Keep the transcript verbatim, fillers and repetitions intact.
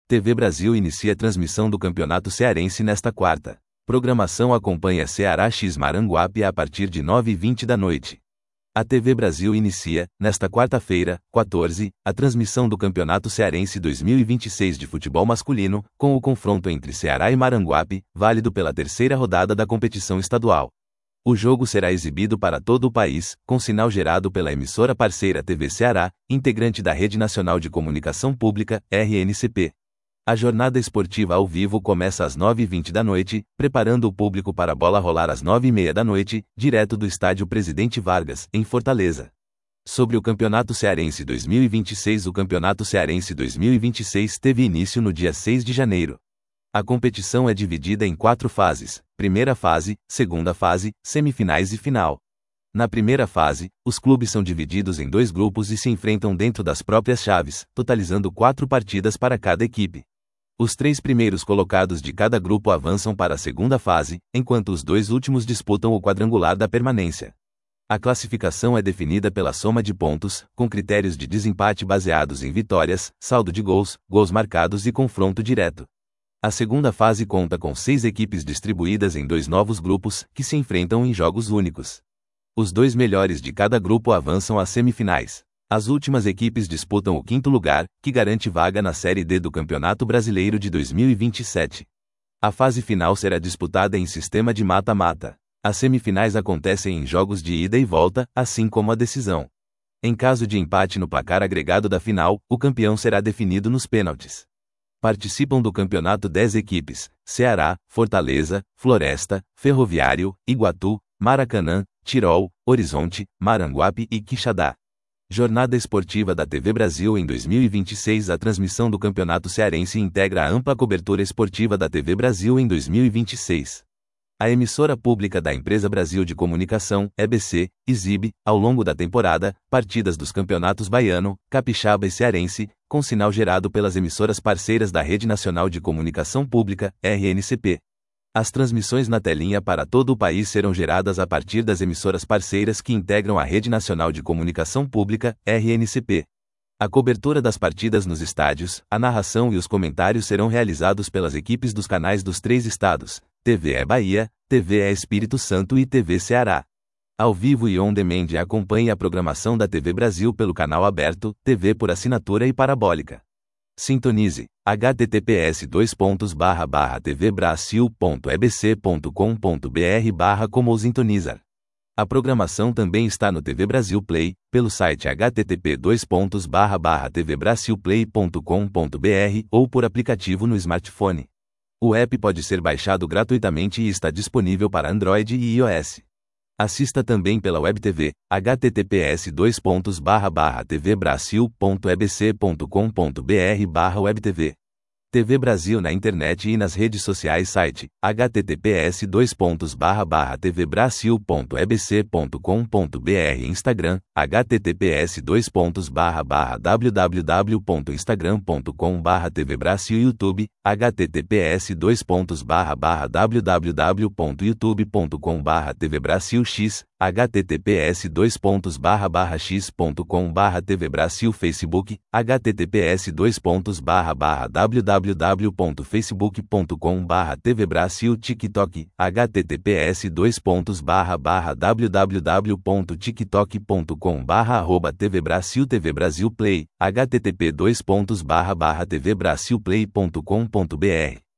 T V Brasil inicia a transmissão do Campeonato Cearense nesta quarta. Programação acompanha Ceará x Maranguape a partir de nove e vinte da noite. A T V Brasil inicia, nesta quarta-feira, quatorze, a transmissão do Campeonato Cearense dois mil e vinte e seis de futebol masculino, com o confronto entre Ceará e Maranguape, válido pela terceira rodada da competição estadual. O jogo será exibido para todo o país, com sinal gerado pela emissora parceira T V Ceará, integrante da Rede Nacional de Comunicação Pública, R N C P. A jornada esportiva ao vivo começa às nove e vinte da noite, preparando o público para a bola rolar às nove e meia da noite, direto do estádio Presidente Vargas, em Fortaleza. Sobre o Campeonato Cearense dois mil e vinte e seis, o Campeonato Cearense dois mil e vinte e seis teve início no dia seis de janeiro. A competição é dividida em quatro fases: primeira fase, segunda fase, semifinais e final. Na primeira fase, os clubes são divididos em dois grupos e se enfrentam dentro das próprias chaves, totalizando quatro partidas para cada equipe. Os três primeiros colocados de cada grupo avançam para a segunda fase, enquanto os dois últimos disputam o quadrangular da permanência. A classificação é definida pela soma de pontos, com critérios de desempate baseados em vitórias, saldo de gols, gols marcados e confronto direto. A segunda fase conta com seis equipes distribuídas em dois novos grupos, que se enfrentam em jogos únicos. Os dois melhores de cada grupo avançam às semifinais. As últimas equipes disputam o quinto lugar, que garante vaga na Série D do Campeonato Brasileiro de dois mil e vinte e sete. A fase final será disputada em sistema de mata-mata. As semifinais acontecem em jogos de ida e volta, assim como a decisão. Em caso de empate no placar agregado da final, o campeão será definido nos pênaltis. Participam do campeonato dez equipes: Ceará, Fortaleza, Floresta, Ferroviário, Iguatu, Maracanã, Tirol, Horizonte, Maranguape e Quixadá. Jornada esportiva da T V Brasil em dois mil e vinte e seis. A transmissão do Campeonato Cearense integra a ampla cobertura esportiva da T V Brasil em dois mil e vinte e seis. A emissora pública da Empresa Brasil de Comunicação, E B C, exibe, ao longo da temporada, partidas dos campeonatos baiano, capixaba e cearense, com sinal gerado pelas emissoras parceiras da Rede Nacional de Comunicação Pública, R N C P. As transmissões na telinha para todo o país serão geradas a partir das emissoras parceiras que integram a Rede Nacional de Comunicação Pública, R N C P. A cobertura das partidas nos estádios, a narração e os comentários serão realizados pelas equipes dos canais dos três estados: T V E Bahia, T V E Espírito Santo e T V Ceará. Ao vivo e on demand, acompanhe a programação da T V Brasil pelo canal aberto, T V por assinatura e parabólica. Sintonize h t t p s dois pontos barra barra t v brasil ponto e b c ponto com ponto b r barra como sintonizar. A programação também está no T V Brasil Play, pelo site h t t p dois pontos barra barra t v brasil play ponto com ponto b r ou por aplicativo no smartphone. O app pode ser baixado gratuitamente e está disponível para Android e iOS. Assista também pela Web T V, h t t p s dois pontos barra barra t v brasil ponto e b c ponto com ponto b r barra web t v. T V Brasil na internet e nas redes sociais. Site h t t p s dois pontos barra barra t v brasil ponto e b c ponto com ponto b r. Instagram h t t p s dois pontos barra barra w w w ponto instagram ponto com barra t v brasil. YouTube h t t p s dois pontos barra barra w w w ponto youtube ponto com barra t v brasil. X h t t p s dois pontos barra barra x ponto com barra t v brasil. Facebook h t t p s dois pontos barra barra w w w ponto facebook ponto com barra t v brasil. TikTok h t t p s dois pontos barra barra w w w ponto tiktok ponto com barra arroba t v brasil. T V Brasil Play h t t p dois pontos barra barra t v brasil play ponto com ponto b r